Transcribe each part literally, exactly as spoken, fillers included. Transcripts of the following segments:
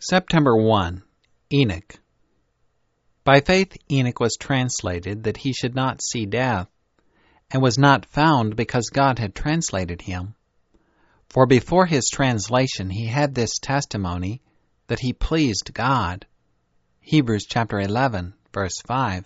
September first. Enoch. By faith Enoch was translated that he should not see death, and was not found because God had translated him. For before his translation he had this testimony, that he pleased God. Hebrews chapter eleven, verse five.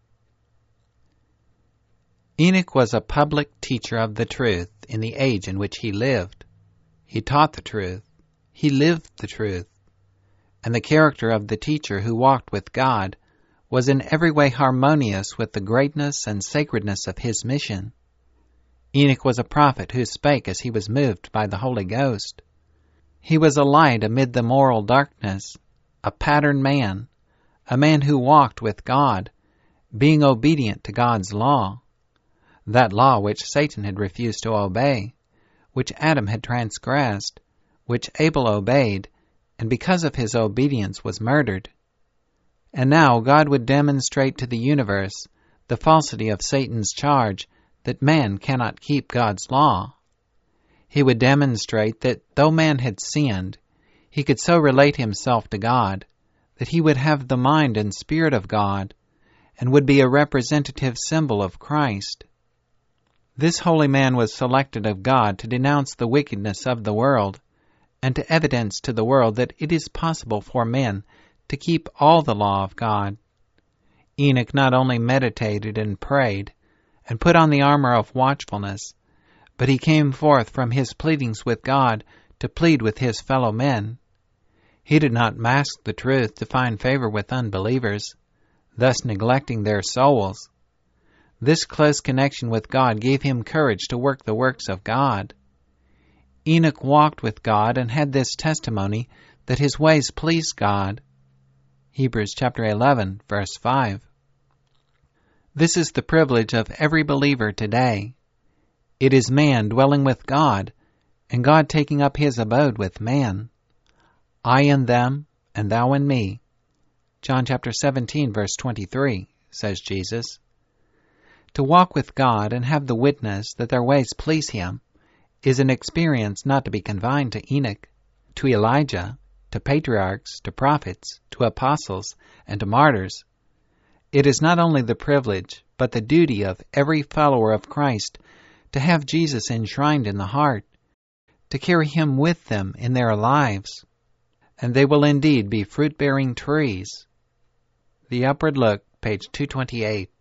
Enoch was a public teacher of the truth in the age in which he lived. He taught the truth. He lived the truth. And the character of the teacher who walked with God was in every way harmonious with the greatness and sacredness of his mission. Enoch was a prophet who spake as he was moved by the Holy Ghost. He was a light amid the moral darkness, a pattern man, a man who walked with God, being obedient to God's law, that law which Satan had refused to obey, which Adam had transgressed, which Abel obeyed, and because of his obedience was murdered. And now God would demonstrate to the universe the falsity of Satan's charge that man cannot keep God's law. He would demonstrate that though man had sinned, he could so relate himself to God that he would have the mind and spirit of God and would be a representative symbol of Christ. This holy man was selected of God to denounce the wickedness of the world and to evidence to the world that it is possible for men to keep all the law of God. Enoch not only meditated and prayed and put on the armor of watchfulness, but he came forth from his pleadings with God to plead with his fellow men. He did not mask the truth to find favor with unbelievers, thus neglecting their souls. This close connection with God gave him courage to work the works of God. Enoch walked with God and had this testimony that his ways pleased God. Hebrews chapter eleven, verse five. This is the privilege of every believer today. It is man dwelling with God, and God taking up his abode with man. I in them, and thou in me. John chapter seventeen, verse twenty-three, says Jesus. To walk with God and have the witness that their ways please him is an experience not to be confined to Enoch, to Elijah, to patriarchs, to prophets, to apostles, and to martyrs. It is not only the privilege, but the duty of every follower of Christ to have Jesus enshrined in the heart, to carry him with them in their lives, and they will indeed be fruit-bearing trees. The Upward Look, page two twenty-eight.